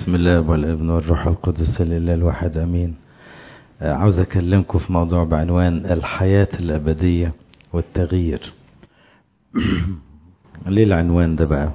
بسم الله والابن والروح القدس الإله الواحد أمين. عاوز أكلمكم في موضوع بعنوان الحياة الأبدية والتغيير. ليه العنوان ده بقى؟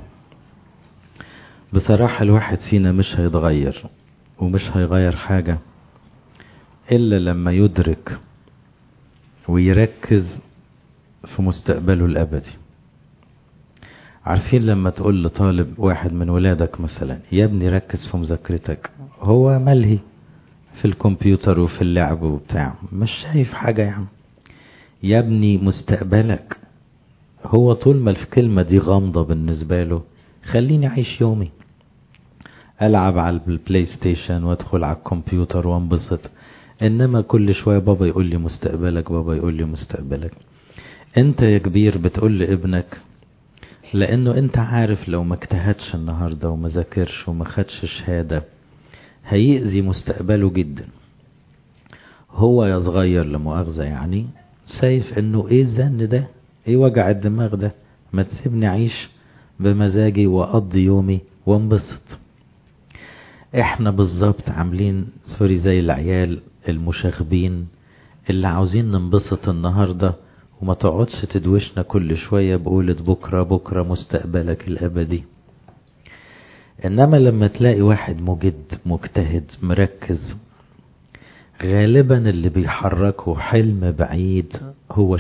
بصراحة الواحد فينا مش هيتغير ومش هيغير حاجة إلا لما يدرك ويركز في مستقبله الأبدي. عارفين لما تقول لطالب واحد من ولادك مثلا يا ابني ركز في مذاكرتك، هو ملهي في الكمبيوتر وفي اللعب وبتاع، مش شايف حاجة. يعني يا ابني مستقبلك، هو طول ما الكلمة دي غامضة بالنسبة له خليني أعيش يومي، ألعب على البلاي ستيشن وادخل على الكمبيوتر وانبسط. إنما كل شوية بابا يقول لي مستقبلك، بابا يقول لي مستقبلك. انت يا كبير بتقول لابنك لأنه انت عارف لو ما اجتهدش النهاردة وما ذاكرش وما خدش شهادة هيأذي مستقبله جدا. هو يا صغير لمؤاخذة يعني شايف انه ايه الزن ده، ايه وجع الدماغ ده، ما تسيبني اعيش بمزاجي واقضي يومي وانبسط. احنا بالظبط عاملين سوري زي العيال المشاغبين اللي عاوزين ننبسط النهاردة وما تقعدش تدوشنا كل شوية بقولة بكرة بكرة مستقبلك الأبدي. إنما لما تلاقي واحد مجد مجتهد مركز، غالبا اللي بيحركه حلم بعيد. هو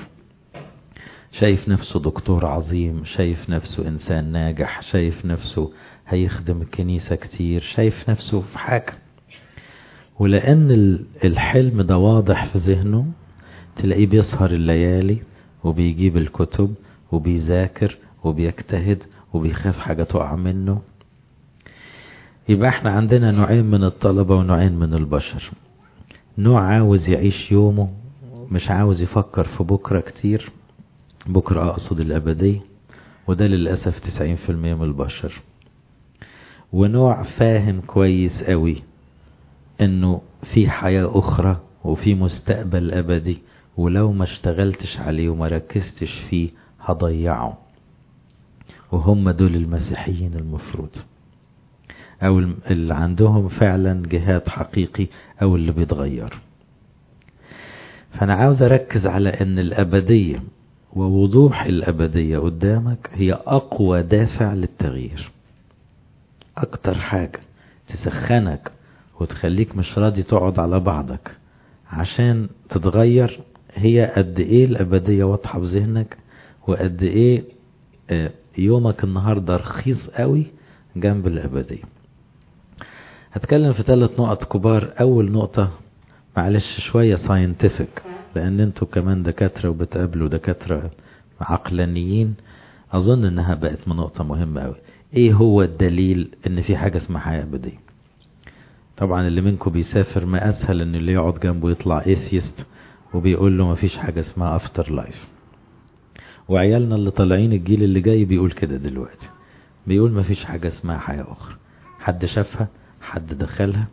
شايف نفسه دكتور عظيم، شايف نفسه إنسان ناجح، شايف نفسه هيخدم الكنيسة كتير، شايف نفسه في حاجة. ولأن الحلم ده واضح في ذهنه تلاقيه بيسهر الليالي وبيجيب الكتب وبيذاكر وبيجتهد وبيخاف حاجة تقع منه. يبقى احنا عندنا نوعين من الطلبة ونوعين من البشر. نوع عاوز يعيش يومه، مش عاوز يفكر في بكرة كتير، بكرة أقصد الأبدية، وده للأسف 90% من البشر. ونوع فاهم كويس قوي انه في حياة أخرى وفي مستقبل أبدي، ولو ما اشتغلتش عليه وما ركزتش فيه هضيعه. وهم دول المسيحيين المفروض، او اللي عندهم فعلا جهاد حقيقي، او اللي بيتغير. فانا عاوز اركز على ان الابدية ووضوح الابدية قدامك هي اقوى دافع للتغيير. اكتر حاجة تسخنك وتخليك مش راضي تقعد على بعضك عشان تتغير هي قد ايه الابدية واضحة في ذهنك، وقد ايه يومك النهاردة رخيص قوي جنب الابدية. هتكلم في 3 نقط كبار. اول نقطة معلش شوية ساينتفك، لان انتوا كمان دكاترة وبتقابلوا دكاترة عقلانيين، اظن انها بقت نقطة مهمة قوي. ايه هو الدليل ان في حاجة اسمها حياة ابدية؟ طبعا اللي منكم بيسافر ما اسهل ان اللي يقعد جنبه يطلع ايثيست وبيقول له ما فيش حاجة اسمها افتر لايف. وعيالنا اللي طالعين الجيل اللي جاي بيقول كده دلوقتي، بيقول ما فيش حاجة اسمها حياة اخرى. حد شافها؟ حد دخلها؟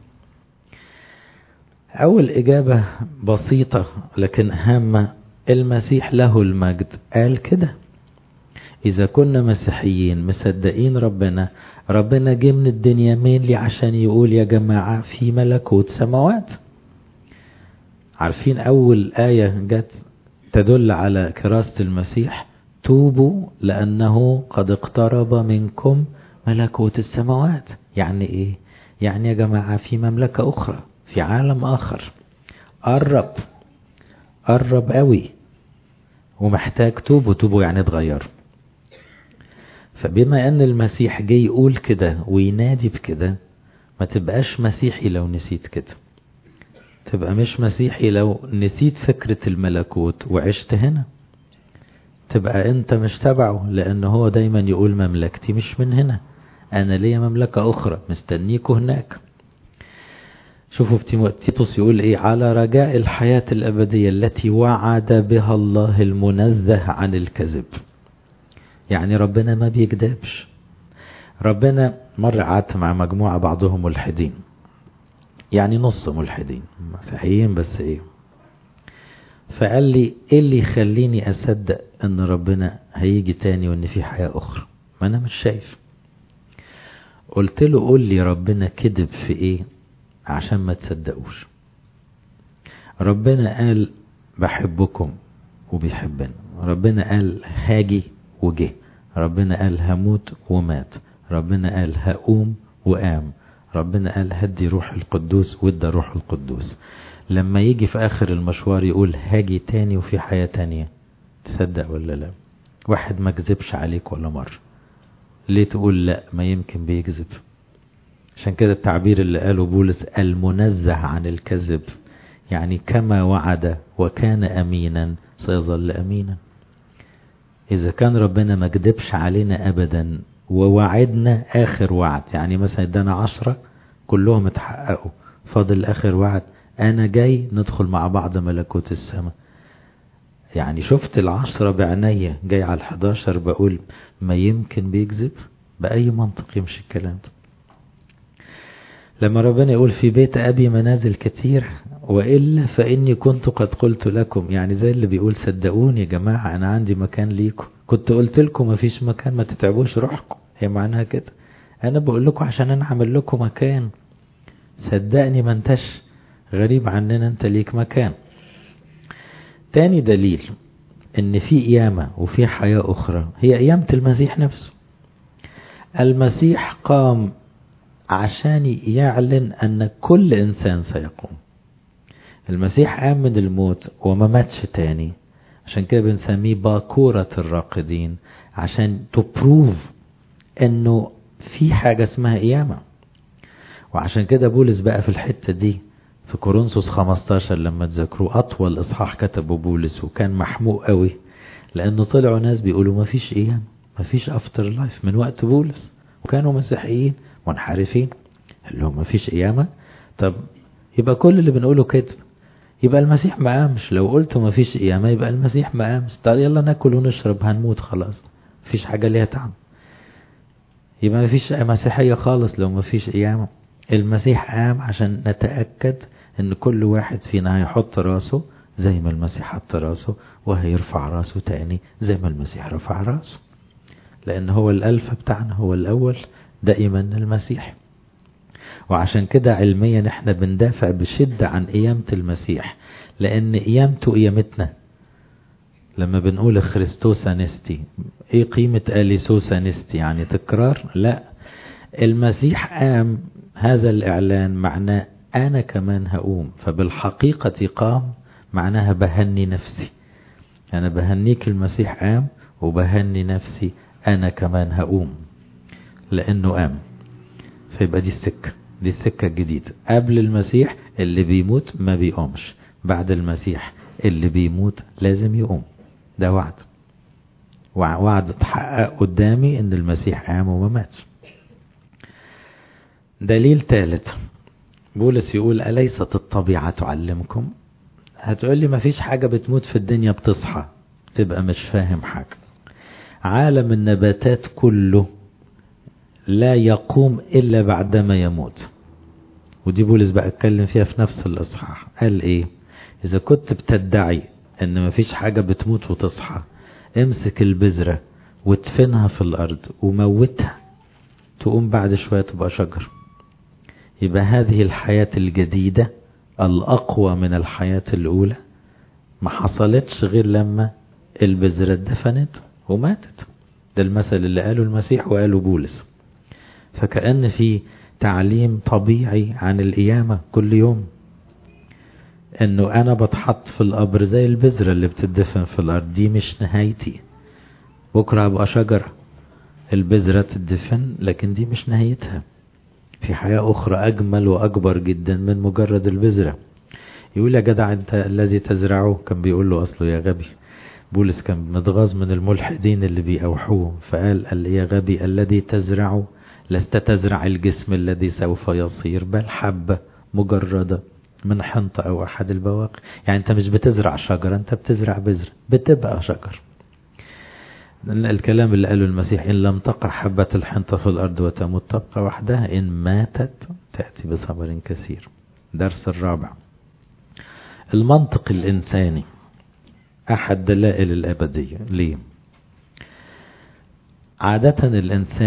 اول اجابة بسيطة لكن هامة، المسيح له المجد قال كده. اذا كنا مسيحيين مصدقين ربنا جه من الدنيا مين عشان يقول يا جماعة في ملكوت سماوات. عارفين اول آية جت تدل على كراسة المسيح؟ توبوا لانه قد اقترب منكم ملكوت السماوات. يعني ايه؟ يعني يا جماعة في مملكة اخرى، في عالم اخر قرب قوي ومحتاج توبوا يعني اتغير. فبما ان المسيح جاي يقول كده وينادي بكده، ما تبقاش مسيحي لو نسيت كده. تبقى مش مسيحي لو نسيت فكرة الملكوت وعشت هنا. تبقى انت مش تبعه، لان هو دايما يقول مملكتي مش من هنا، انا ليا مملكة اخرى مستنيكوا هناك. شوفوا تيتوس يقول ايه؟ على رجاء الحياة الابدية التي وعد بها الله المنزه عن الكذب. يعني ربنا ما بيكذبش. ربنا مرة قعدت مع مجموعة بعضهم ملحدين، يعني نص ملحدين مسيحيين بس ايه، فقال لي ايه اللي يخليني اصدق ان ربنا هيجي تاني وان في حياة اخرى؟ ما انا مش شايف. قلت له قول لي ربنا كذب في ايه عشان ما تصدقوش. ربنا قال بحبكم وبيحبنا، ربنا قال هاجي وجه، ربنا قال هموت ومات، ربنا قال هقوم وقام، ربنا قال هدي روح القدوس وادى روح القدوس. لما يجي في اخر المشوار يقول هاجي تاني وفي حياة تانية، تصدق ولا لا؟ واحد ما كذبش عليك ولا مرة، ليه تقول لا؟ ما يمكن بيكذب. عشان كده التعبير اللي قاله بولس المنزه عن الكذب، يعني كما وعد وكان امينا سيظل امينا. اذا كان ربنا ما كذبش علينا ابدا ووعدنا اخر وعد، يعني مثلا ادانا 10 كلهم اتحققوا، فاضل اخر وعد انا جاي ندخل مع بعض ملكوت السماء. يعني شفت 10 بعناية، جاي على 11 بقول ما يمكن بيكذب؟ بأي منطق يمشي الكلام ده؟ لما ربنا يقول في بيت أبي منازل كتير وإلا فإني كنت قد قلت لكم، يعني زي اللي بيقول صدقوني يا جماعة أنا عندي مكان ليكم، كنت قلت لكم ما فيش مكان، ما تتعبوش روحكم. هي معناها كده، أنا بقول لكم عشان أنا عامل لكم مكان، صدقني ما انتش غريب عننا، انت ليك مكان. تاني دليل ان في قيامة وفي حياة اخرى هي قيامة المسيح نفسه. المسيح قام عشان يعلن ان كل انسان سيقوم. المسيح قام من الموت وما ماتش تاني، عشان كده بنسميه باكورة الراقدين، عشان تبروف انه في حاجة اسمها قيامة. وعشان كده بولس بقى في الحتة دي في كورنثوس 15 لما تذكروا اطول اصحاح كتبه بولس، وكان محموق قوي لانه طلعوا ناس بيقولوا ما فيش قيامة، ما فيش افتر لايف من وقت بولس، وكانوا مسيحيين منحرفين. قال لهم ما فيش قيامة؟ طب يبقى كل اللي بنقوله كذب، يبقى المسيح ما قامش. لو قلتوا ما فيش قيامة يبقى المسيح ما قامش. طب يلا ناكل ونشرب هنموت خلاص، مفيش حاجة ليها طعم، يبقى ما فيش مسيحية خالص لو ما فيش قيامة. المسيح قام عشان نتأكد ان كل واحد فينا هيحط راسه زي ما المسيح حط راسه، وهيرفع راسه تاني زي ما المسيح رفع راسه، لان هو الالفا بتاعنا، هو الاول دائما المسيح. وعشان كده علميا احنا بندافع بشدة عن قيامة المسيح، لان قيامته قيامتنا. لما بنقول خريستوس انستي، ايه قيمة اليسوس انستي؟ يعني تكرار؟ لا، المسيح قام، هذا الاعلان معناه انا كمان هقوم. فبالحقيقة قام معناها بهني نفسي، انا بهنيك المسيح قام، وبهني نفسي انا كمان هقوم لانه قام. فيبقى دي السكة، دي السكة الجديدة. قبل المسيح اللي بيموت ما بيقومش، بعد المسيح اللي بيموت لازم يقوم. ده وعد، وعد اتحقق قدامي ان المسيح قام وما ماتش. دليل ثالث، بولس يقول أليست الطبيعة تعلمكم؟ هتقول لي ما فيش حاجة بتموت في الدنيا بتصحى، تبقى مش فاهم حاجة. عالم النباتات كله لا يقوم إلا بعدما يموت، ودي بولس بقى اتكلم فيها في نفس الإصحاح. قال إيه؟ إذا كنت بتدعي إن ما فيش حاجة بتموت وتصحى، امسك البذرة وادفنها في الأرض وموتها، تقوم بعد شوية تبقى شجر. يبقى هذه الحياة الجديدة الأقوى من الحياة الأولى ما حصلتش غير لما البذرة اتدفنت وماتت. ده المثل اللي قاله المسيح وقاله بولس. فكأن في تعليم طبيعي عن القيامة كل يوم، انه انا بتحط في القبر زي البذرة اللي بتدفن في الارض، دي مش نهايتي، بكرة ابقى شجرة. البذرة تدفن لكن دي مش نهايتها، في حياة اخرى اجمل واكبر جدا من مجرد البذرة. يقول يا جدع انت الذي تزرعه، كان بيقول له اصله يا غبي. بولس كان متغاظ من الملحدين اللي بيأوحوه، فقال يا غبي الذي تزرعه لست تزرع الجسم الذي سوف يصير، بل حبة مجردة من حنطة او احد البواقي. يعني انت مش بتزرع شجرة، انت بتزرع بذرة بتبقى شجر. الكلام اللي قاله المسيح ان لم تقع حبة الحنطة في الارض وتموت تبقى وحدها، ان ماتت تأتي بثمر كثير. درس الرابع، المنطق الانساني احد دلائل الابدية. ليه؟ عادة الانسان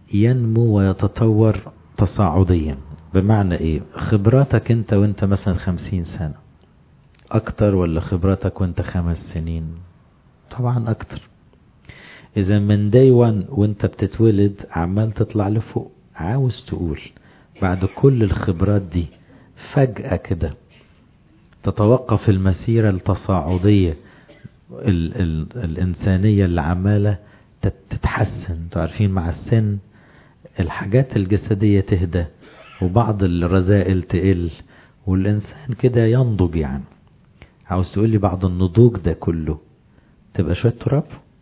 ينمو ويتطور تصاعديا. بمعنى ايه؟ خبراتك انت وانت مثلا 50 سنة اكتر ولا خبراتك وانت 5 سنين؟ طبعا اكتر. اذا من day one وانت بتتولد عمال تطلع لفوق، عاوز تقول بعد كل الخبرات دي فجأة كده تتوقف المسيرة التصاعدية الإنسانية اللي عمالة تتحسن. تعرفين مع السن الحاجات الجسدية تهدى وبعض الرذائل تقل والإنسان كده ينضج. يعني عاوز تقولي بعد النضوج ده كله تبقى شوية تراب؟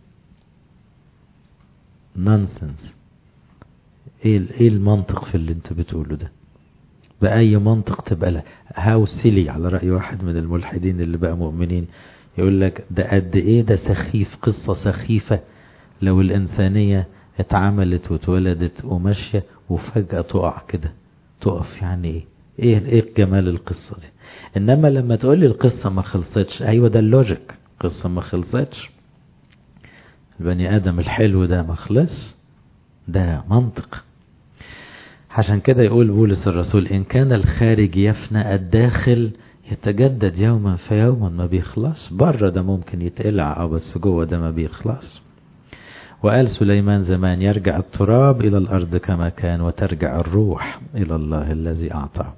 نونسنس. ايه المنطق في اللي انت بتقوله ده؟ بأي منطق تبقى له؟ هاو سيلي على رأي واحد من الملحدين اللي بقى مؤمنين، يقول لك ده قد ايه ده سخيف، قصة سخيفة لو الإنسانية اتعملت واتولدت وماشية وفجأة تقع كده، تقف. يعني ايه جمال القصة دي؟ انما لما تقولي القصة ما خلصتش، ايوه ده اللوجيك، قصة ما خلصتش، البني آدم الحلو ده ما خلص، ده منطق. عشان كده يقول بولس الرسول إن كان الخارج يفنى الداخل يتجدد يوما فيوما. ما بيخلص. بره ده ممكن يتقلع بس جوه ده ما بيخلص. وقال سليمان زمان يرجع التراب إلى الأرض كما كان وترجع الروح إلى الله الذي أعطاه.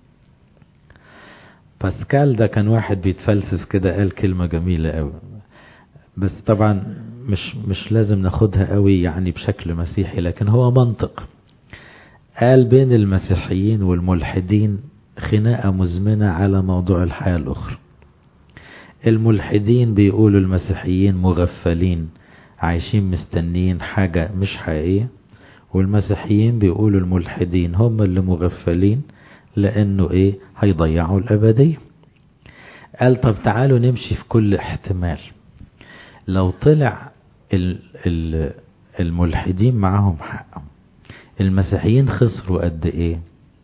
باسكال ده كان واحد بيتفلسف كده، قال كلمة جميلة قوي، بس طبعا مش لازم ناخدها قوي يعني بشكل مسيحي، لكن هو منطق. قال بين المسيحيين والملحدين خناقة مزمنة على موضوع الحياة الأخرى. الملحدين بيقولوا المسيحيين مغفلين عايشين مستنين حاجة مش حقيقية، والمسيحيين بيقولوا الملحدين هم اللي مغفلين لأنه هيضيعوا الأبدية. قال طب تعالوا نمشي في كل احتمال. لو طلع الملحدين معهم حق، المسيحيين خسروا قد ايه؟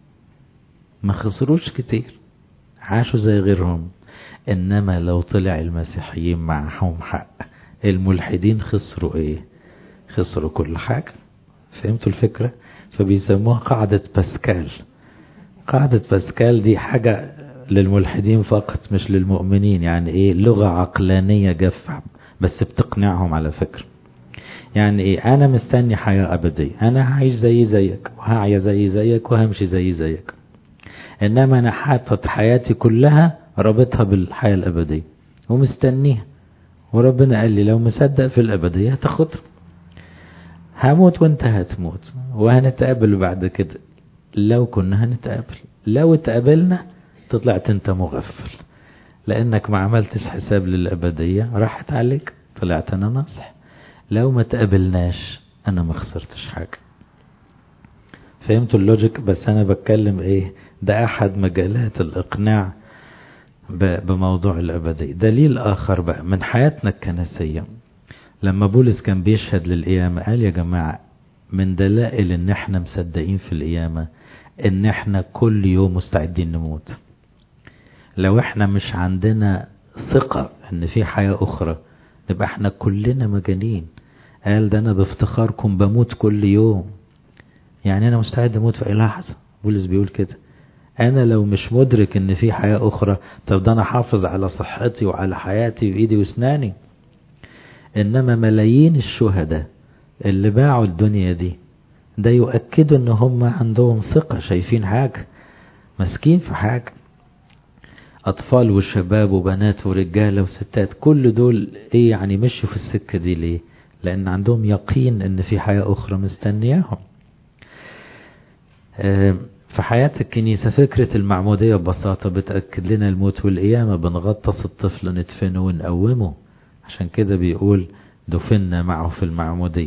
ما خسروش كتير، عاشوا زي غيرهم. انما لو طلع المسيحيين معهم حق، الملحدين خسروا ايه؟ خسروا كل حاجة. فهمتوا الفكرة؟ فبيسموها قاعدة باسكال. قاعدة باسكال دي حاجة للملحدين فقط مش للمؤمنين. يعني لغة عقلانية جافة بس بتقنعهم على فكرة. يعني انا مستني حياة ابدية، انا هعيش زيك وهعيا زيك وهمشي زيك، انما انا حاطط حياتي كلها رابطها بالحياة الابدية ومستنيها، وربنا قال لي لو مصدق في الابدية هتاخدها. هموت وانت هتموت وهنتقابل بعد كده، لو كنا هنتقابل. لو اتقابلنا طلعت انت مغفل لانك ما عملتش حساب للابدية، راحت عليك، طلعت انا ناصح. لو ما تقابلناش انا ما خسرتش حاجة. فهمتوا اللوجيك؟ بس انا بتكلم ده احد مجالات الاقناع بموضوع الابدية. دليل اخر بقى من حياتنا الكنسية، لما بولس كان بيشهد للقيامة قال يا جماعة من دلائل ان احنا مصدقين في القيامة ان احنا كل يوم مستعدين نموت. لو احنا مش عندنا ثقة ان في حياة اخرى نبقى احنا كلنا مجانين. قال ده انا بافتخاركم بموت كل يوم. يعني انا مستعد اموت في اي لحظة. بولس بيقول كده. انا لو مش مدرك ان في حياة اخرى، طب ده انا حافظ على صحتي وعلى حياتي بايدي واسناني. انما ملايين الشهداء اللي باعوا الدنيا دي ده يؤكدوا ان هم عندهم ثقة، شايفين حاجة، مسكين في حاجة. اطفال وشباب وبنات ورجالة وستات كل دول يعني مشوا في السكة دي ليه؟ لان عندهم يقين ان في حياة اخرى مستنياهم. في حياة الكنيسة فكرة المعمودية ببساطة بتأكد لنا الموت والقيامة. بنغطس الطفل ندفنه ونقومه، عشان كده بيقول دفنا معه في المعمودية.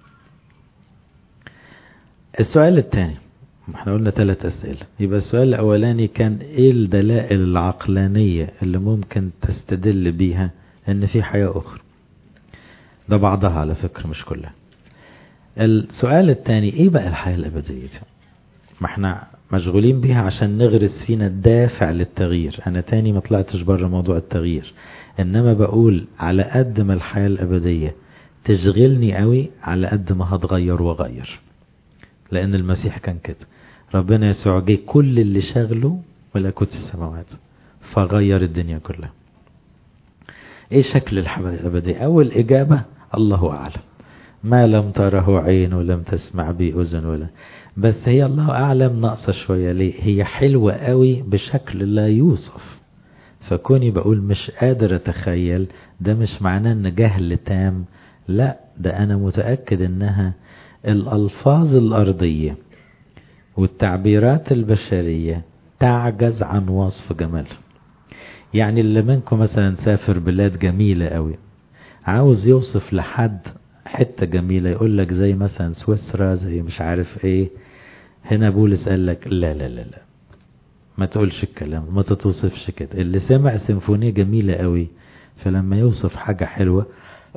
السؤال الثاني، احنا قلنا 3 أسئلة، يبقى السؤال الأولاني كان ايه الدلائل العقلانية اللي ممكن تستدل بيها ان في حياة أخرى؟ ده بعضها على فكرة مش كلها. السؤال الثاني ايه بقى الحياة الأبدية؟ ما احنا مشغولين بيها عشان نغرس فينا الدافع للتغيير. انا تاني ما طلعتش بره موضوع التغيير، انما بقول على قد ما الحياة الابدية تشغلني قوي على قد ما هتغير واغير. لأن المسيح كان كده. ربنا يسوع جه كل اللي شغله ملكوت السماوات، فغير الدنيا كلها. ايه شكل الحياة الأبدية؟ أول إجابة الله أعلم، ما لم تره عين ولم تسمع به أذن ولا. بس هي الله أعلم ناقصة شوية. ليه؟ هي حلوة قوي بشكل لا يوصف، فكوني بقول مش قادر أتخيل، ده مش معناه ان جهل تام، لا، ده أنا متأكد انها الألفاظ الأرضية والتعبيرات البشرية تعجز عن وصف جمالها. يعني اللي منكم مثلا سافر بلاد جميلة قوي، عاوز يوصف لحد حتة جميلة يقول لك زي مثلا سويسرا، زي مش عارف ايه. هنا بولس قال لك لا لا لا لا، ما تقولش الكلام، ما تتوصفش كده. اللي سمع سيمفونية جميلة قوي، فلما يوصف حاجة حلوة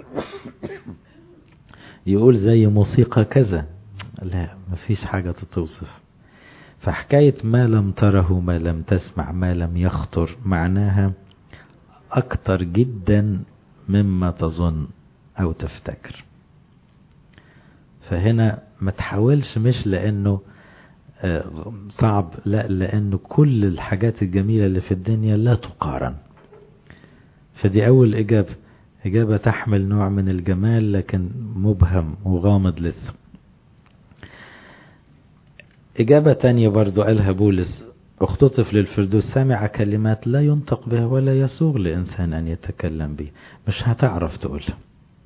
يقول زي موسيقى كذا. لا، مفيش حاجة تتوصف. فحكاية ما لم تره، ما لم تسمع، ما لم يخطر، معناها أكتر جدا مما تظن أو تفتكر. فهنا ما تحاولش، مش لأنه صعب، لا، لأنه كل الحاجات الجميلة اللي في الدنيا لا تقارن. فدي أول إجابة تحمل نوع من الجمال لكن مبهم وغامض لسه. إجابة تانية برضو قالها بولس: اختطف للفردوس سامع كلمات لا ينطق بها ولا يسوغ لإنسان أن يتكلم به. مش هتعرف تقولها.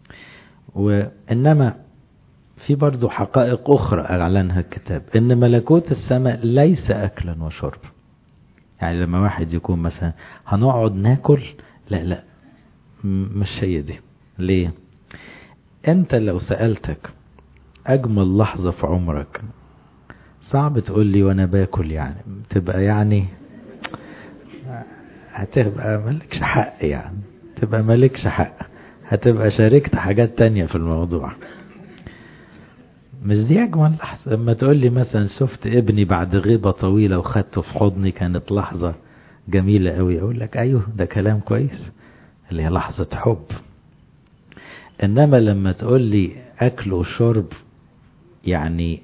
وإنما في برضو حقائق أخرى أعلنها الكتاب، إن ملكوت السماء ليس أكلا وشرب. يعني لما واحد يكون مثلا هنقعد ناكل، لا لا، مش هي دي. ليه؟ أنت لو سألتك أجمل لحظة في عمرك، صعب تقول لي وأنا باكل، يعني تبقى يعني هتبقى مالكش حق، يعني تبقى مالكش حق، هتبقى شاركت حاجات تانية في الموضوع. مش دي أجمل لحظة. لما تقول لي مثلا شفت ابني بعد غيبة طويلة وخدته في حضني، كانت لحظة جميلة قوي، أقول لك أيوه ده كلام كويس، اللي هي لحظة حب. إنما لما تقول لي أكل وشرب، يعني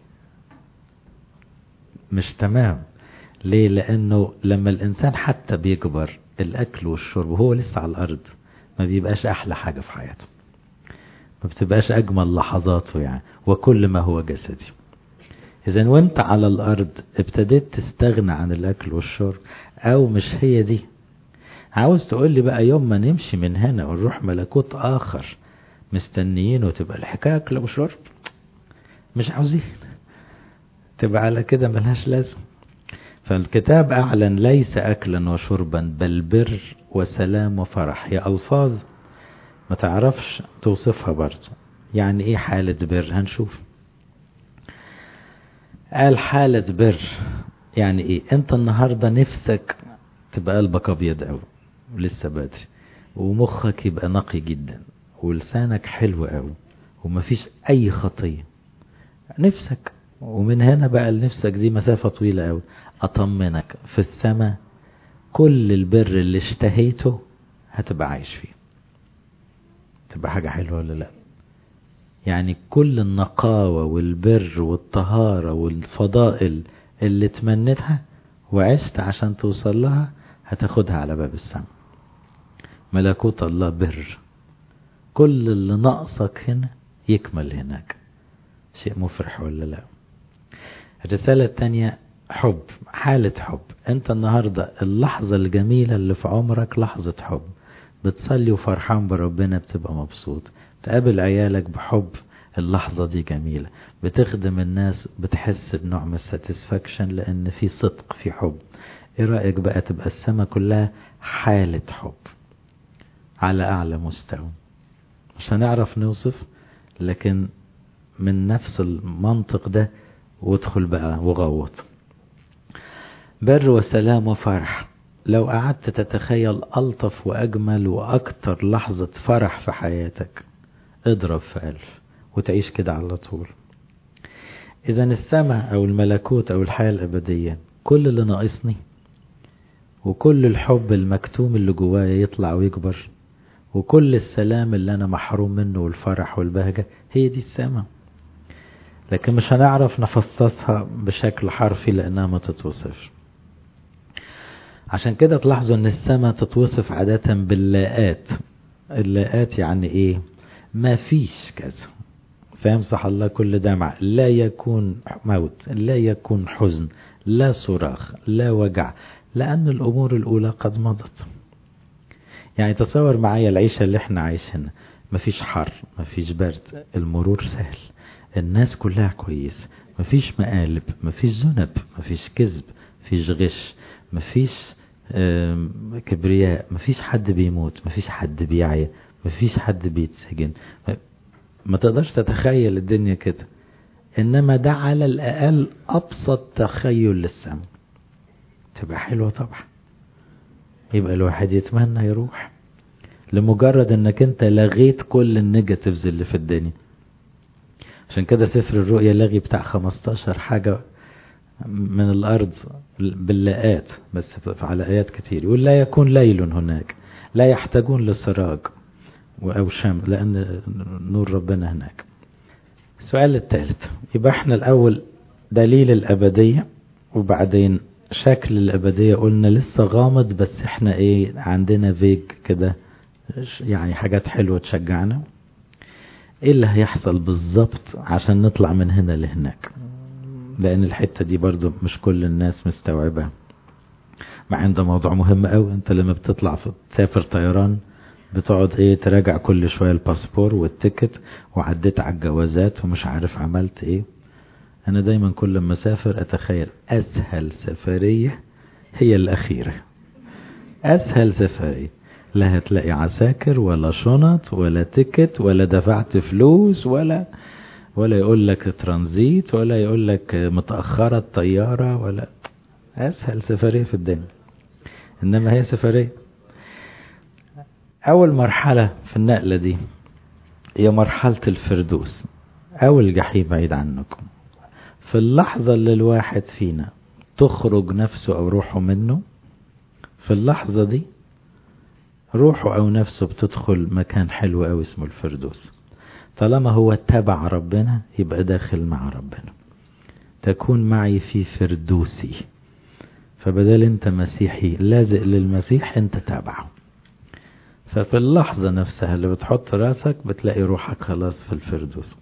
مش تمام. ليه؟ لأنه لما الإنسان حتى بيكبر، الأكل والشرب وهو لسه على الأرض ما بيبقاش أحلى حاجة في حياته، ما بتبقاش أجمل لحظاته يعني، وكل ما هو جسدي. إذن وانت على الأرض ابتديت تستغنى عن الأكل والشرب، أو مش هي دي. عاوز تقول لي بقى يوم ما نمشي من هنا ونروح ملكوت آخر مستنيين وتبقى الحكاية أكل وشرب؟ مش عاوزين، تبقى على كده ملهاش لازم. فالكتاب أعلن ليس أكلا وشربا بل بر وسلام وفرح. هي ألفاظ ما تعرفش توصفها برضه. يعني إيه حالة بر؟ هنشوف. قال حالة بر يعني إيه؟ أنت النهاردة نفسك تبقى قلبك أبيض أوي ولسه بدري، ومخك يبقى نقي جدا، ولسانك حلو أوي، ومفيش أي خطية. نفسك، ومن هنا بقى لنفسك دي مسافة طويلة أوي. أطمنك في السماء كل البر اللي اشتهيته هتبقى عايش فيه. تبقى حاجة حلوة ولا لا؟ يعني كل النقاوة والبر والطهارة والفضائل اللي تمنتها وعشت عشان توصل لها هتاخدها على باب السماء. ملكوت الله بر، كل اللي ناقصك هنا يكمل هناك. شيء مفرح ولا لا؟ الرسالة التانية حب، حالة حب. انت النهاردة اللحظة الجميلة اللي في عمرك لحظة حب، بتصلي وفرحان بربنا، بتبقى مبسوط، تقابل عيالك بحب، اللحظة دي جميلة، بتخدم الناس بتحس بنوع من الساتسفاكشن لان في صدق، في حب. ايه رأيك بقى تبقى السماء كلها حالة حب على اعلى مستوى؟ مش هنعرف نوصف، لكن من نفس المنطق ده وادخل بقى وغوط. بر وسلام وفرح. لو قعدت تتخيل ألطف وأجمل وأكتر لحظة فرح في حياتك، اضرب في 1000 وتعيش كده على طول. إذا السماء أو الملكوت أو الحياة الأبدية كل اللي ناقصني، وكل الحب المكتوم اللي جوايا يطلع ويكبر، وكل السلام اللي أنا محروم منه والفرح والبهجة، هي دي السماء. لكن مش هنعرف نفصصها بشكل حرفي لأنها ما تتوصفش. عشان كده تلاحظوا ان السماء تتوصف عادة باللاءات. اللاءات يعني ايه؟ ما فيش كذا، فيمسح الله كل دمع، لا يكون موت، لا يكون حزن، لا صراخ، لا وجع، لأن الأمور الأولى قد مضت. يعني تصور معايا العيشة اللي احنا عايشينها، مفيش حر، مفيش برد، المرور سهل، الناس كلها كويس، مفيش مقالب، مفيش ذنب، مفيش كذب، مفيش غش، مفيش كبرياء، مفيش حد بيموت، مفيش حد بيعيا، مفيش حد بيتسجن. ما تقدرش تتخيل الدنيا كده، انما ده على الاقل ابسط تخيل للسماء. تبقى حلوة طبعا، يبقى الواحد يتمنى يروح، لمجرد انك انت لغيت كل النيجاتيفز اللي في الدنيا. عشان كده سفر الرؤيا لغي بتاع 15 حاجة من الارض باللاءات، بس على ايات كتير. يقول لا يكون ليل هناك، لا يحتاجون لسراج او شمس، لان نور ربنا هناك. السؤال الثالث، يبقى احنا الاول دليل الابدية، وبعدين شكل الابدية قلنا لسه غامض، بس احنا ايه عندنا فيج كده، يعني حاجات حلوة تشجعنا. ايه اللي هيحصل بالظبط عشان نطلع من هنا لهناك؟ لان الحتة دي برضو مش كل الناس مستوعبة، مع ان ده موضوع مهم قوي. انت لما بتطلع تسافر طيران بتقعد ايه تراجع كل شوية الباسبور والتيكت، وعديت على الجوازات ومش عارف عملت ايه. انا دايما كل ما اسافر اتخيل اسهل سفرية هي الاخيرة، اسهل سفرية، لا هتلاقي عساكر ولا شنط ولا تيكت ولا دفعت فلوس ولا يقول لك ترانزيت ولا يقول لك متأخرة الطيارة، ولا اسهل سفرية في الدنيا. انما هي سفرية. اول مرحلة في النقلة دي هي مرحلة الفردوس او الجحيم بعيد عنكم. في اللحظة اللي الواحد فينا تخرج نفسه او روحه منه، في اللحظة دي روحه او نفسه بتدخل مكان حلو او اسمه الفردوس. طالما هو تبع ربنا يبقى داخل مع ربنا. تكون معي في فردوسي. فبدل انت مسيحي لازق للمسيح، انت تابعه. ففي اللحظة نفسها اللي بتحط راسك بتلاقي روحك خلاص في الفردوس.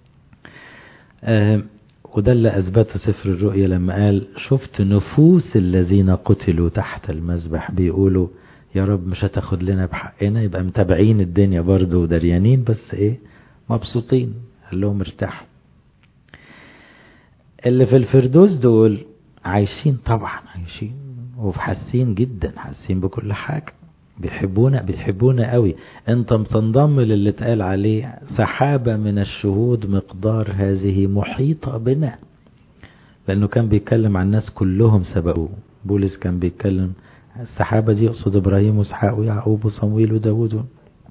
وده اللي أثبته سفر الرؤيا لما قال شفت نفوس الذين قتلوا تحت المذبح بيقولوا يا رب مش هتاخد لنا بحقنا. يبقى متابعين الدنيا برضو ودريانين، بس ايه مبسوطين. قال لهم ارتاحوا. اللي في الفردوس دول عايشين طبعا، عايشين وحاسين جدا، حاسين بكل حاجة، بيحبونا قوي. انت بتنضم للي اتقال عليه سحابة من الشهود مقدار هذه محيطة بنا، لانه كان بيتكلم عن الناس كلهم سبقوه. بولس كان بيتكلم السحابة دي يقصد ابراهيم واسحاق ويعقوب وصمويل وداود.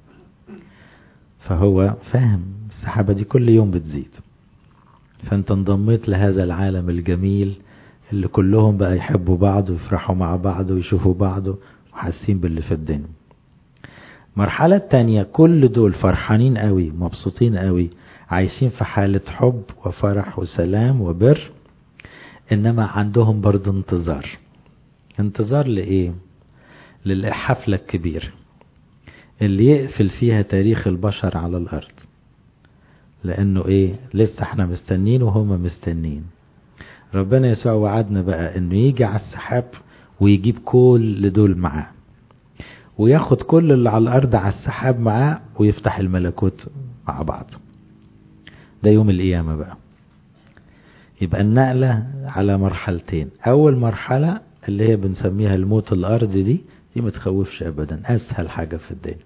فهو فاهم السحابة دي كل يوم بتزيد. فانت انضميت لهذا العالم الجميل اللي كلهم بقى يحبوا بعض ويفرحوا مع بعض ويشوفوا بعض وحاسين باللي في الدنيا. مرحلة التانية كل دول فرحانين قوي، مبسوطين قوي، عايشين في حالة حب وفرح وسلام وبر. انما عندهم برضو انتظار. انتظار لإيه؟ للحفلة الكبيرة اللي يقفل فيها تاريخ البشر على الأرض. لأنه إيه؟ لسه احنا مستنين وهم مستنين. ربنا يسوع وعدنا بقى انه يجي على السحاب ويجيب كل دول معاه، وياخد كل اللي على الارض على السحاب معاه، ويفتح الملكوت مع بعض. ده يوم القيامة بقى. يبقى النقلة على مرحلتين. اول مرحلة اللي هي بنسميها الموت الارضي، دي ما تخوفش ابدا، اسهل حاجة في الدنيا،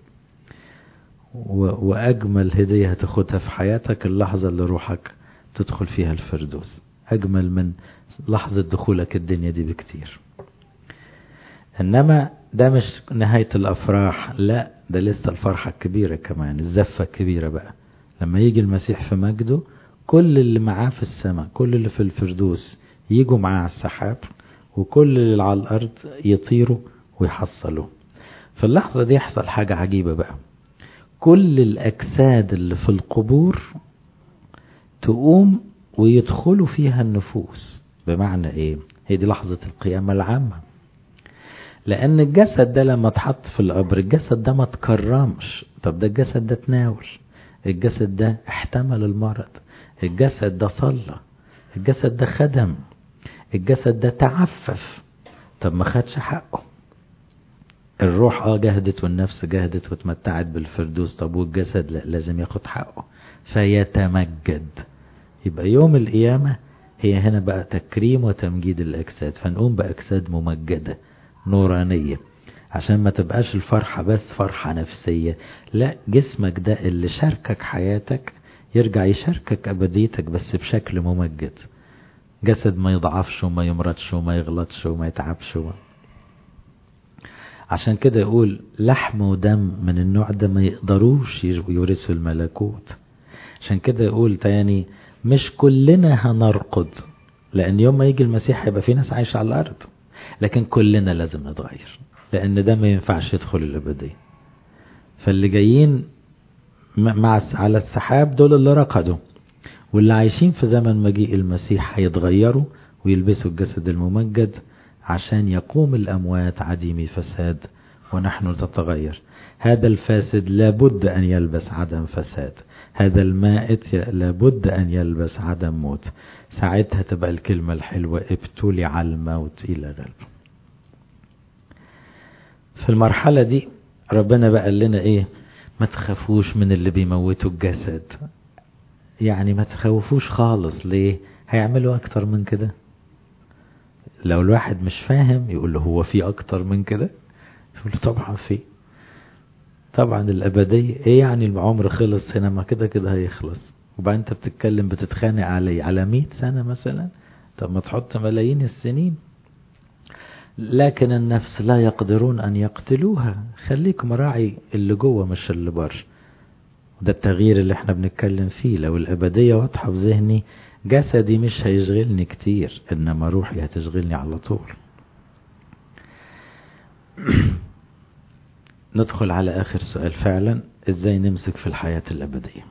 واجمل هدية هتاخدها في حياتك اللحظة اللي روحك تدخل فيها الفردوس. اجمل من لحظة دخولك الدنيا دي بكتير. انما ده مش نهاية الافراح، لا، ده لسه الفرحة الكبيرة كمان، الزفة الكبيرة بقى لما يجي المسيح في مجده. كل اللي معاه في السماء، كل اللي في الفردوس يجوا معاه على السحاب، وكل اللي على الارض يطيروا ويحصلوا. في اللحظة دي يحصل حاجة عجيبة بقى. كل الاجساد اللي في القبور تقوم ويدخلوا فيها النفوس. بمعنى ايه؟ هي دي لحظة القيامة العامة. لان الجسد ده لما اتحط في القبر، الجسد ده ما تكرمش. طب ده الجسد ده تناول، الجسد ده احتمل المرض، الجسد ده صلى، الجسد ده خدم، الجسد ده تعفف. طب ما خدش حقه. الروح جهدت والنفس جهدت واتمتعت بالفردوس، طب والجسد لا، لازم ياخد حقه فيتمجد. يبقى يوم القيامة هي هنا بقى تكريم وتمجيد الأجساد، فنقوم بأجساد ممجدة نورانية، عشان ما تبقاش الفرحة بس فرحة نفسية، لا، جسمك ده اللي شاركك حياتك يرجع يشاركك أبديتك بس بشكل ممجد. جسد ما يضعفش وما يمرضش وما يغلطش وما يتعبش عشان كده يقول لحم ودم من النوع ده ما يقدروش يورثوا الملكوت. عشان كده يقول تاني مش كلنا هنرقد، لأن يوم ما يجي المسيح هيبقى في ناس عايشة على الأرض، لكن كلنا لازم نتغير، لأن ده ما ينفعش يدخل الأبدية. فاللي جايين على السحاب دول اللي رقدوا، واللي عايشين في زمن مجيء المسيح هيتغيروا ويلبسوا الجسد الممجد، عشان يقوم الأموات عديمي فساد ونحن نتغير. هذا الفاسد لابد أن يلبس عدم فساد، هذا المائت لابد أن يلبس عدم موت. ساعتها تبقى الكلمة الحلوة ابتلع الموت إلى غلبه. في المرحلة دي ربنا بقى قال لنا ايه؟ ما تخافوش من اللي بيموتوا الجسد، يعني ما تخوفوش خالص. ليه؟ هيعملوا اكتر من كده. لو الواحد مش فاهم يقول له هو في اكتر من كده؟ يقول له طبعا في. طبعا الابدية ايه يعني؟ العمر خلص هنا، ما كده كده هيخلص. وبعد انت بتتكلم بتتخانق على 100 سنة مثلا، طب ما تحط ملايين السنين. لكن النفس لا يقدرون أن يقتلوها. خليك مراعي اللي جوه مش اللي بره. ده التغيير اللي احنا بنتكلم فيه. لو الأبدية واضحة في ذهني، جسدي مش هيشغلني كتير، إنما روحي هتشغلني على طول. ندخل على آخر سؤال فعلا، إزاي نمسك في الحياة الأبدية؟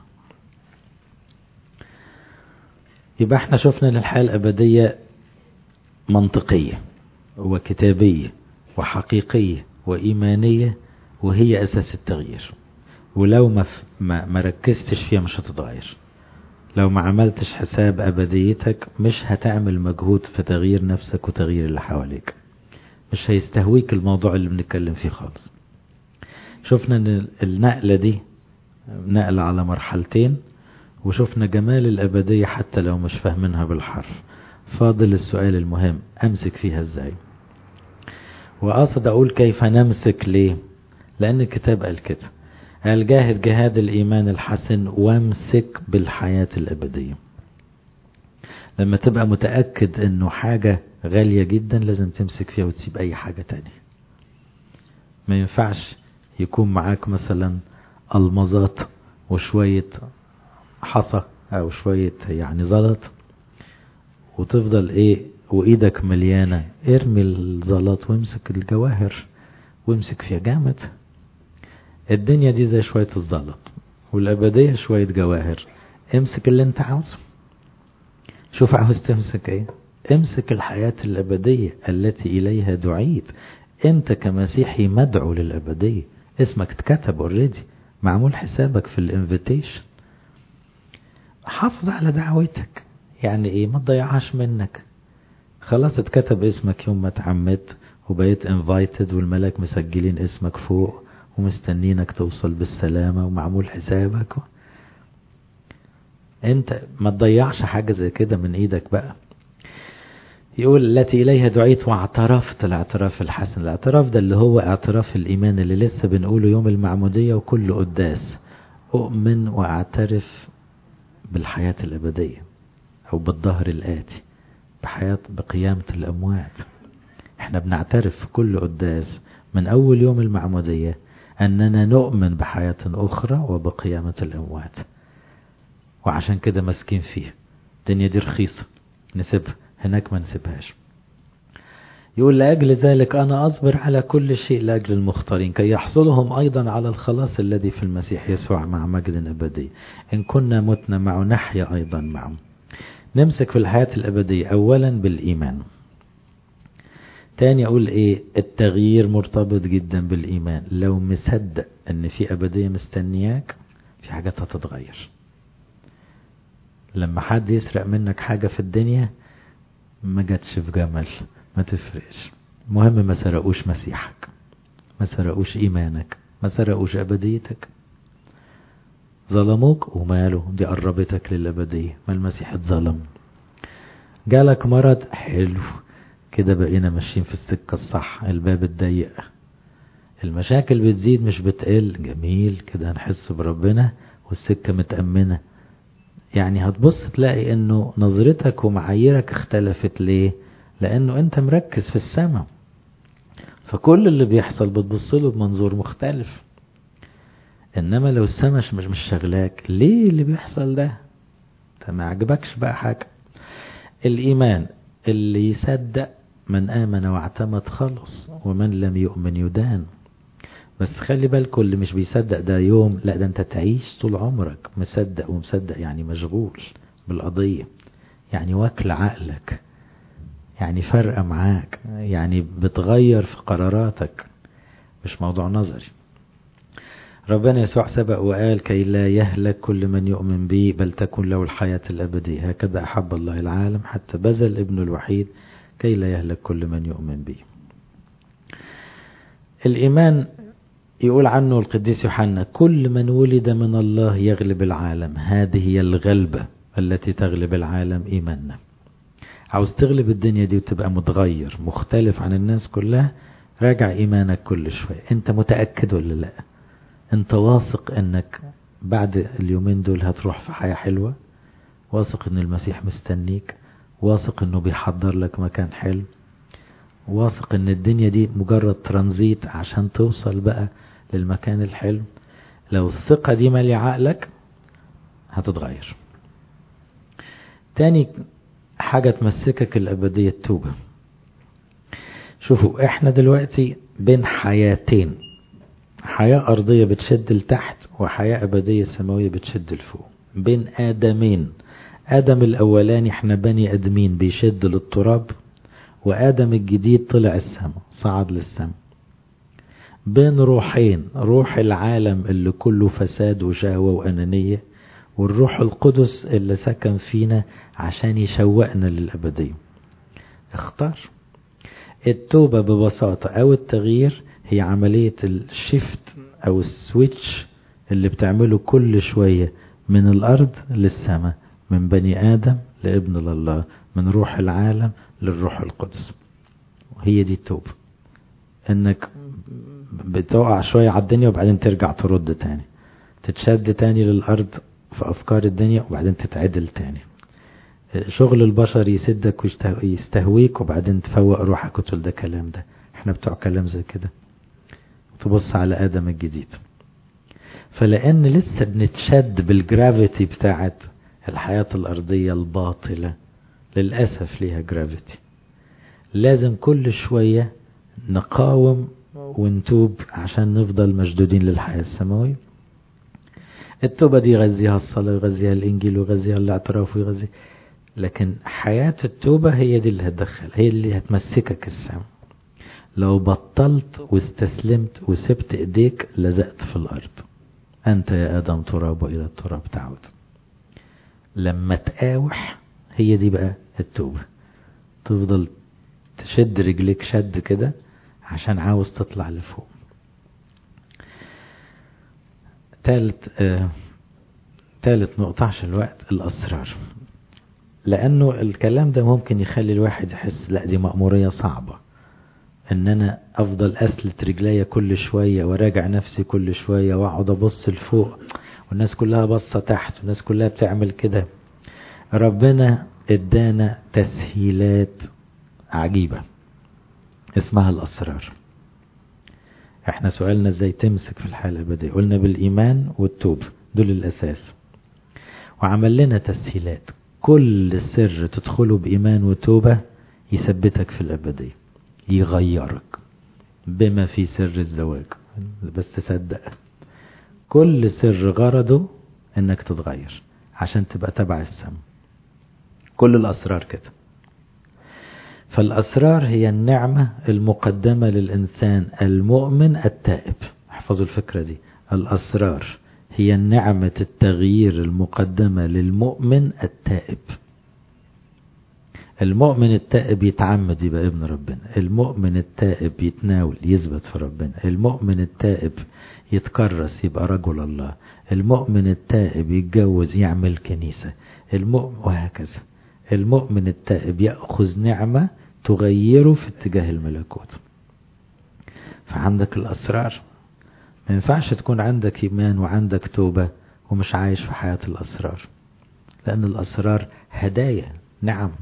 يبقى احنا شفنا ان الحياة الأبدية منطقية وكتابية وحقيقية وإيمانية، وهي أساس التغيير. ولو ما ركزتش فيها مش هتتغير. لو ما عملتش حساب أبديتك مش هتعمل مجهود في تغيير نفسك وتغيير اللي حواليك. مش هيستهويك الموضوع اللي بنتكلم فيه خالص. شفنا ان النقلة دي نقلة على مرحلتين، وشفنا جمال الأبدية حتى لو مش فاهمينها بالحرف. فاضل السؤال المهم، أمسك فيها ازاي؟ وأقصد أقول كيف نمسك. ليه؟ لأن الكتاب قال كده، قال جاهد جهاد الإيمان الحسن وامسك بالحياة الأبدية. لما تبقى متأكد أنه حاجة غالية جدا لازم تمسك فيها وتسيب أي حاجة تانية. ما ينفعش يكون معاك مثلا المظات وشوية حصى أو شوية يعني زلط وتفضل ايه وإيدك مليانة. ارمي الزلط وامسك الجواهر وامسك فيها جامد. الدنيا دي زي شوية الزلط، والأبدية شوية جواهر. امسك اللي انت عاوزه. شوف عاوز تمسك ايه؟ امسك الحياة الأبدية التي إليها دعيت. انت كمسيحي مدعو للأبدية، اسمك اتكتب اوريدي، معمول حسابك في الانفيتيشن. حافظ على دعوتك. يعني ايه؟ ما تضيعهاش منك. خلاص اتكتب اسمك يوم ما اتعمدت وبقيت انفايتد، والملاك مسجلين اسمك فوق ومستنينك توصل بالسلامة ومعمول حسابك. انت ما تضيعش حاجة زي كده من ايدك بقى. يقول التي اليها دعيت واعترفت. الاعتراف الحسن، الاعتراف ده اللي هو اعتراف الايمان اللي لسه بنقوله يوم المعمودية وكل قداس. اؤمن واعترف بالحياة الابدية او بالظهر الاتي، بقيامة الاموات. احنا بنعترف في كل قداس من اول يوم المعمودية اننا نؤمن بحياة اخرى وبقيامة الاموات، وعشان كده مسكين فيها. الدنيا دي رخيصة نسيبها، هناك ما نسيبهاش. يقول لأجل ذلك أنا أصبر على كل شيء لأجل المختارين كي يحصلهم أيضا على الخلاص الذي في المسيح يسوع مع مجد أبدي. إن كنا متنا معه نحيا أيضا معه. نمسك في الحياة الأبدية أولا بالإيمان. تاني أقول إيه؟ التغيير مرتبط جدا بالإيمان. لو مصدق أن في أبدية مستنياك، في حاجات هتتغير. لما حد يسرق منك حاجة في الدنيا، ما جاتش في جمل، ما تفرقش. مهم ما سرقوش مسيحك، ما سرقوش إيمانك، ما سرقوش أبديتك. ظلموك وماله، دي قربتك للأبدية. ما المسيح اتظلم. جالك مرض، حلو كده، بقينا ماشيين في السكة الصح، الباب الضيق. المشاكل بتزيد مش بتقل، جميل كده، هنحس بربنا والسكة متأمنة. يعني هتبص تلاقي انه نظرتك ومعاييرك اختلفت. ليه؟ لانه انت مركز في السماء، فكل اللي بيحصل بتبص له بمنظور مختلف. انما لو السماء مش شغلاك، ليه اللي بيحصل ده؟ انت ما عجبكش بقى حاجة. الايمان اللي يصدق، من آمن واعتمد خلص، ومن لم يؤمن يدان. بس خلي بالكم، اللي مش بيصدق ده يوم، لا ده انت تعيش طول عمرك مصدق ومصدق. يعني مشغول بالقضية، يعني واكل عقلك، يعني فرقة معاك، يعني بتغير في قراراتك، مش موضوع نظري. ربنا يسوع سبق وقال كي لا يهلك كل من يؤمن به، بل تكون له الحياة الأبدية. هكذا أحب الله العالم حتى بذل ابنه الوحيد كي لا يهلك كل من يؤمن به. الإيمان يقول عنه القديس يوحنا: كل من ولد من الله يغلب العالم. هذه هي الغلبة التي تغلب العالم، إيماننا. عاوز تغلب الدنيا دي وتبقى متغير مختلف عن الناس كلها، راجع إيمانك كل شوية. انت متأكد ولا لا؟ انت واثق انك بعد اليومين دول هتروح في حياة حلوة؟ واثق ان المسيح مستنيك؟ واثق انه بيحضر لك مكان حلو؟ واثق ان الدنيا دي مجرد ترانزيت عشان توصل بقى للمكان الحلو؟ لو الثقة دي مالي عقلك هتتغير. تاني حاجة تمسكك الأبدية، التوبة. شوفوا، احنا دلوقتي بين حياتين: حياة أرضية بتشد لتحت، وحياة أبدية سماوية بتشد لفوق. بين آدمين: آدم الأولاني احنا بني آدمين بيشد للتراب، وآدم الجديد طلع السماء، صعد للسماء. بين روحين: روح العالم اللي كله فساد وشهوة وأنانية، والروح القدس اللي سكن فينا عشان يشوقنا للأبدية. اختار. التوبة ببساطة أو التغيير هي عملية الشيفت أو السويتش اللي بتعمله كل شوية من الأرض للسماء، من بني آدم لابن الله، من روح العالم للروح القدس. وهي دي التوبة، انك بتقع شوية على الدنيا وبعدين ترجع ترد تاني، تتشد تاني للأرض في أفكار الدنيا وبعدين تتعدل تاني. شغل البشر يسدك ويستهويك وبعدين تفوق روحك وتقول ده كلام، ده احنا بتوع كلام زي كده. تبص على آدم الجديد. فلأن لسه بنتشد بالجرافيتي بتاعت الحياة الأرضية الباطلة، للأسف ليها جرافيتي، لازم كل شوية نقاوم ونتوب عشان نفضل مشدودين للحياة السماوية. التوبة دي يغذيها الصلاة، يغذيها الإنجيل، ويغذيها الاعتراف، ويغذيها. لكن حياة التوبة هي دي اللي هتدخل، هي اللي هتمسكك السماء. لو بطلت واستسلمت وسبت ايديك لزقت في الأرض. أنت يا آدم تراب وإلى التراب تعود. لما تقاوح، هي دي بقى التوبة. تفضل تشد رجليك شد كده عشان عاوز تطلع لفوق. تالت نقطة عشان الوقت: الأسرار. لأنه الكلام ده ممكن يخلي الواحد يحس لا دي مأمورية صعبة، ان انا افضل اسلت رجليا كل شوية وراجع نفسي كل شوية واقعد ابص لفوق والناس كلها بصة تحت والناس كلها بتعمل كده. ربنا ادانا تسهيلات عجيبة اسمها الأسرار. احنا سؤالنا ازاي تمسك في الحياة الأبدية؟ قلنا بالإيمان والتوب، دول الأساس. وعمل لنا تسهيلات، كل سر تدخله بإيمان وتوبة يثبتك في الأبدية، يغيرك، بما في سر الزواج. بس صدق، كل سر غرضه انك تتغير عشان تبقى تبع السماء. كل الأسرار كده. فالأسرار هي النعمة المقدمة للإنسان المؤمن التائب. احفظوا الفكرة دي، الأسرار هي النعمة التغيير المقدمة للمؤمن التائب. المؤمن التائب يتعمد يبقى ابن ربنا، المؤمن التائب يتناول يثبت في ربنا، المؤمن التائب يتكرس يبقى رجل الله، المؤمن التائب يتجوز يعمل كنيسة، وهكذا. المؤمن التائب يأخذ نعمة تغيره في اتجاه الملكوت. فعندك الأسرار. ما ينفعش تكون عندك إيمان وعندك توبة ومش عايش في حياة الأسرار، لأن الأسرار هدايا، نعم،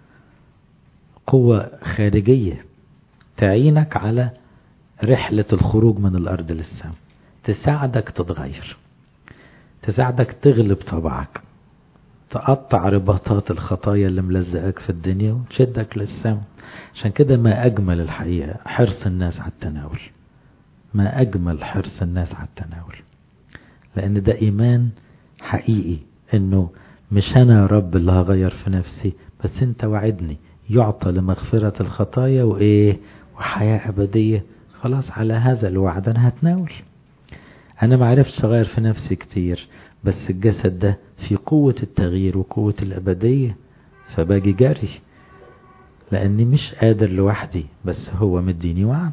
قوة خارجية تعينك على رحلة الخروج من الأرض للسماء، تساعدك تتغير، تساعدك تغلب طبعك، تقطع رباطات الخطايا اللي ملزقك في الدنيا وتشدك للسماء. عشان كده ما أجمل الحقيقة حرص الناس على التناول، ما أجمل حرص الناس على التناول، لأن ده إيمان حقيقي إنه مش أنا يا رب اللي هغير في نفسي، بس أنت وعدني يعطى لمغفرة الخطايا وإيه وحياة أبدية. خلاص على هذا الوعد أنا هتناول. أنا ما عرفتش أغير في نفسي كتير، بس الجسد ده في قوة التغيير وقوة الأبدية، فباجي جري لأني مش قادر لوحدي، بس هو مديني وعد.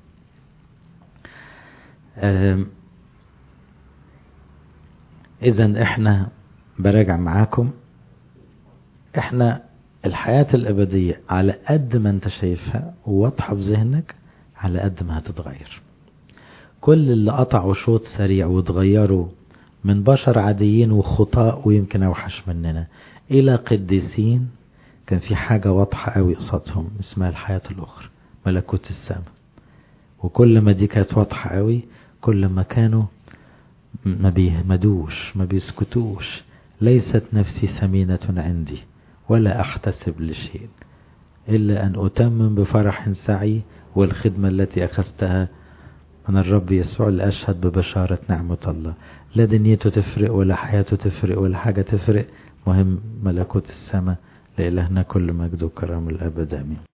إذن إحنا براجع معاكم، إحنا الحياة الأبدية على قد ما أنت شايفها وواضحة بذهنك على قد ما هتتغير. كل اللي قطعوا شوط سريع وتغيروا من بشر عاديين وخطاء ويمكن أوحش مننا إلى قديسين، كان في حاجة واضحة قوي قصادهم اسمها الحياة الأخرى، ملكوت السماء. وكل ما دي كانت واضحة قوي كل ما كانوا ما بيهمدوش ما بيسكتوش. ليست نفسي ثمينة عندي ولا أحتسب لشيء إلا أن أتمم بفرح سعي والخدمة التي أخذتها من الرب يسوع لأشهد ببشارة نعمة الله. لا دنيته تفرق ولا حياته تفرق ولا حاجة تفرق، مهم ملكوت السماء. لإلهنا كل مجد وكرم الأبد آمين.